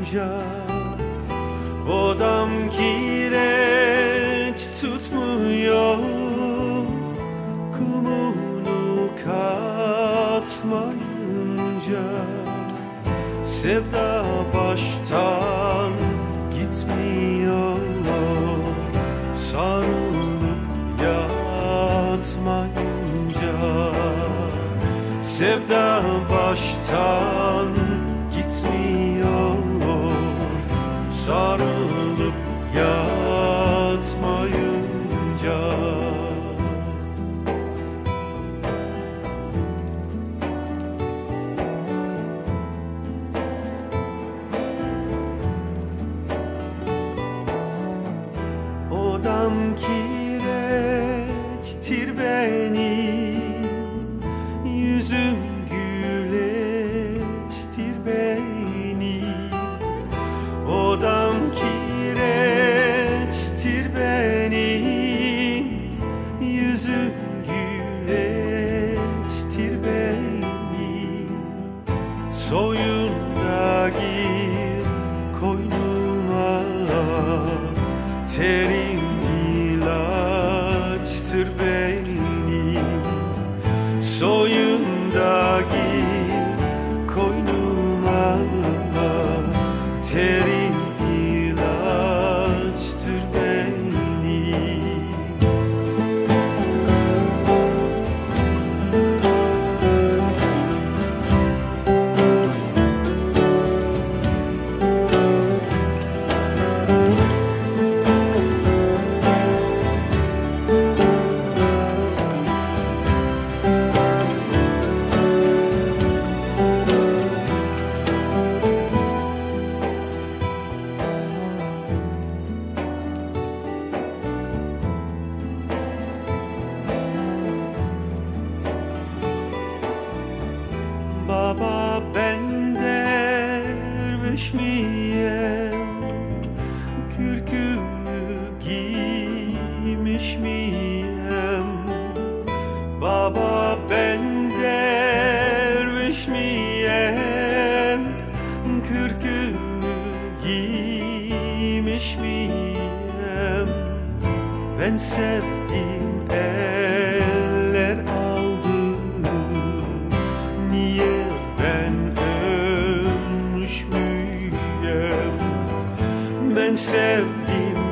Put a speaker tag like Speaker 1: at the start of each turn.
Speaker 1: Odam kireç tutmuyor, kumunu katmayınca. Sevda baştan gitmiyor, sarılıp yatmayınca. Sevda baştan gitmiyor, sarılıp yatmayınca. Odam kireçtir benim, yüzüm güleçtir benim. Odam kireçtir benim, yüzüm güleçtir benim. Soyun da gir koynuma, terim ilaçtır benim. Soyun da gir koynuma, terim ilaçtır benim. Baba ben derviş miyim, kürkümü giymiş miyim? Baba ben derviş miyim, kürkümü giymiş miyim? Ben sevdim eller aldım, niye ben ölmüş müyüm? Ben sevdim